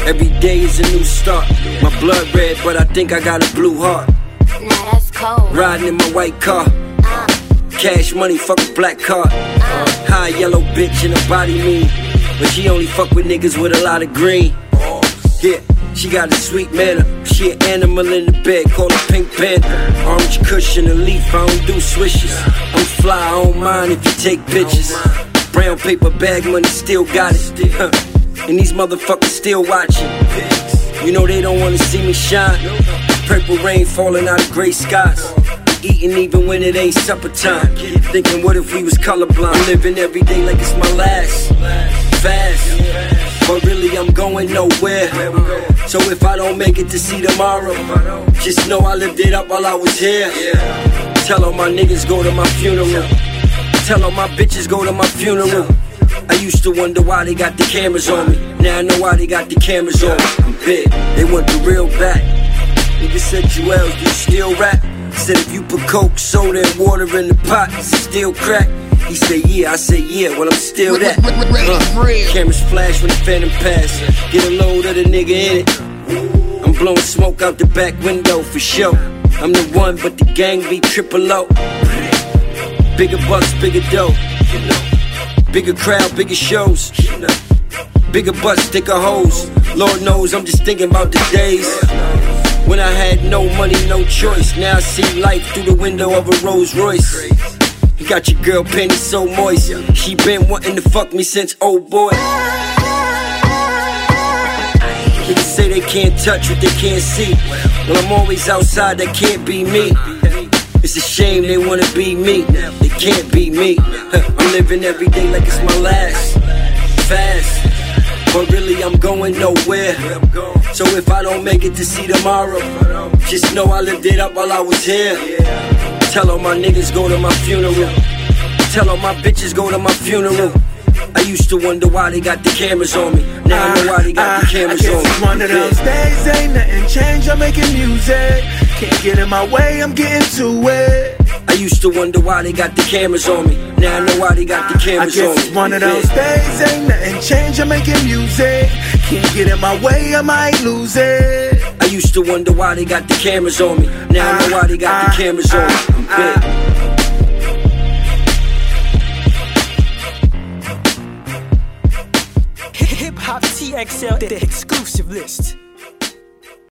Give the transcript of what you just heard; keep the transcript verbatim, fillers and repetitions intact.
Every day is a new start. My blood red, but I think I got a blue heart. Nah, that's cold. Riding in my white car. Uh, Cash money, fuck a black car. Uh, high yellow bitch and her body mean, but she only fuck with niggas with a lot of green. Yeah, she got a sweet manner. She an animal in the bed, call her Pink Panther. Orange cushion, a leaf, I don't do swishes. I'm fly, I don't mind if you take pictures. Brown paper bag money, still got it. Huh. And these motherfuckers still watching. You know they don't wanna see me shine. Purple rain falling out of gray skies. Eating even when it ain't supper time. Thinking what if we was colorblind. I'm living every day like it's my last. Fast, but really I'm going nowhere. So if I don't make it to see tomorrow, just know I lived it up while I was here. Tell all my niggas go to my funeral. Tell all my bitches go to my funeral. I used to wonder why they got the cameras on me. Now I know why they got the cameras on me. I'm big, they want the real back. Niggas said, Joel, do you still rap? Said if you put coke, soda, and water in the pot, is it still crack? He said yeah, I said yeah, well I'm still that. Uh, cameras flash when the phantom pass. Get a load of the nigga in it. I'm blowing smoke out the back window for sure. I'm the one, but the gang be triple O. Bigger bucks, bigger dough. Bigger crowd, bigger shows. Bigger butts, thicker hoes. Lord knows I'm just thinking about the days when I had no money, no choice. Now I see life through the window of a Rolls Royce. You got your girl panties so moist. She been wanting to fuck me since old boy. Niggas say they can't touch what they can't see. Well, I'm always outside, that can't be me. It's a shame they wanna be me. They can't be me. I'm living every day like it's my last. Fast, but really I'm going nowhere. So if I don't make it to see tomorrow, just know I lived it up while I was here. Tell all my niggas go to my funeral. Tell all my bitches go to my funeral. I used to wonder why they got the cameras on me. Now I know why they got the cameras on me. I guess it's one of those days, ain't nothing changed, I'm making music. Can't get in my way, I'm getting to it. I used to wonder why they got the cameras on me. Now I know why they got the cameras on me. I guess it's one of those days, ain't nothing changed, I'm making music. Can't get in my way, I might lose it. I used to wonder why they got the cameras on me. Now I know why they got the cameras on me. I'm big. Hip Hop T X L, the exclusive list.